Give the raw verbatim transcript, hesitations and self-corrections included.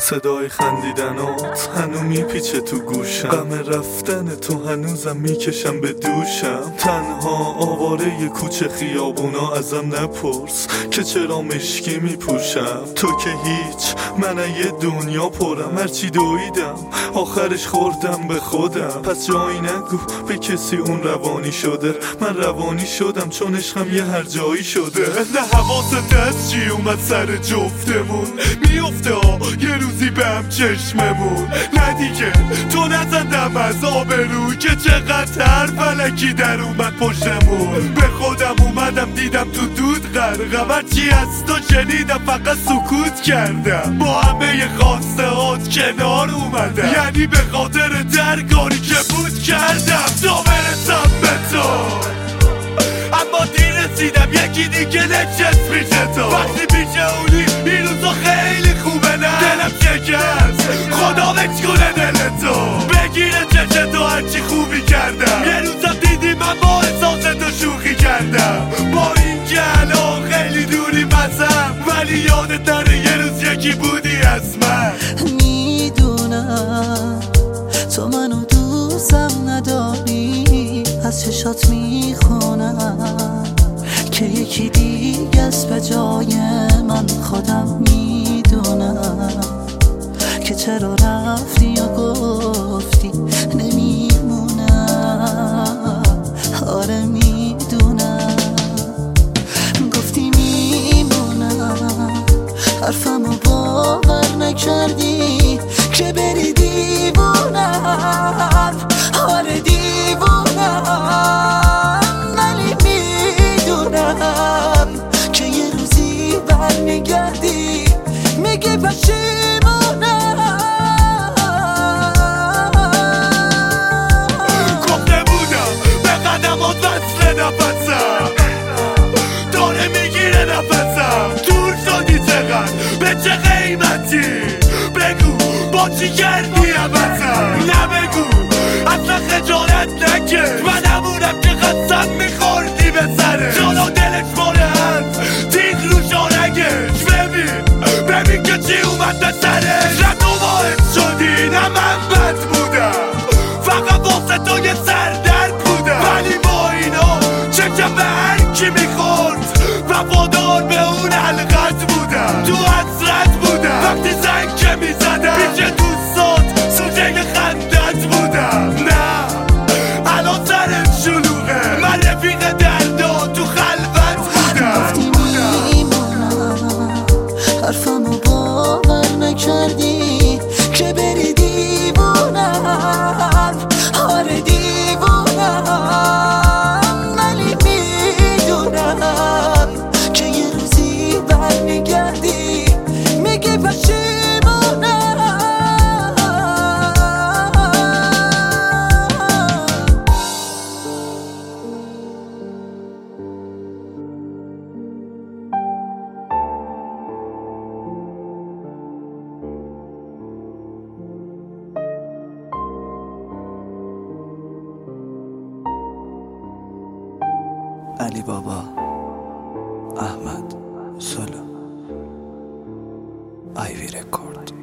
صدای خندیدنات هنو میپیچه تو گوشم، غم رفتن تو هنوزم میکشم به دوشم. تنها آواره کوچه خیابونا ازم نپرس که چرا مشکی میپوشم. تو که هیچ، من یه دنیا پرم، هرچی دویدم آخرش خوردم به خودم. پس جایی نگو به کسی اون روانی شده، من روانی شدم چون عشقم یه هر جایی شده. نه حواست از چی اومد سر جفتمون میفته ها یه روزی به هم چشممون. نه دیگه تو نزدم از آبرو که چقدر فلکی در اومد پشتمون. به خودم اومدم دیدم تو دود غرقم، هرچی از تو شنیدم فقط سکوت کردم. با همه خواسته هات کنار اومدم، یعنی به خاطر درکاری که بود کردم تا برسم به تو. اما دیر رسیدم یکی دیگه نچست پیش تو. وقتی پیش اونی این روزا خیلی خوبه، نه دلم شکست خدا بچ کنه دل تو. بگیره چشه تو هرچی خوبی کردم، یه روزم دیدی من با احساس تو شوخی کردم. با این که الان خیلی دوری بسم، ولی یادت نره یه روز یکی بودی از من. میدونم تو منو دوستم نداری، از چشات میخونم که یکی دیگه است به جای من. خودم میدونم که چرا رفتی و گفتی نمیمونم. آره میدونم گفتی میمونم، حرفمو باور نکردی که بری دیوونم. آره دیوونم، ولی میدونم که یه روزی برمیگردی میگه پشیمونم. گفته بودم به قدمات وصل نفسم، داره میگیره نفسم. دور شدی چقدر، به چه قیمتی؟ بگو با چی کردی عوضم؟ نبگو اصلا خجالت نکش، من همونم که قسم میخوردی به سره. جالا دلش ماره هست تیغ رو شارگش. ببین ببین که چی اومد به سرش. نه تو باعث شدی نه من بد بودم، فقط واسه تو یه سردرد بودم. ولی با اینا چکم به هر کی میخورد وفادار به اون حلقت بودم. تو حسرت بودم وقتی زنگ که میزدم، پیش دوستات سوژه خندت بودم. نه الان سرت شلوغه، من رفیق دردا تو خلوت بودم. گفتی میمونم، حرفمو باور نکردی که بری دیوونم. آره دیوونم، ولی میدونم که یه روزی برمیگردی میگه پشیمونم. علی بابا، احمد سولو، آیوی رکورد.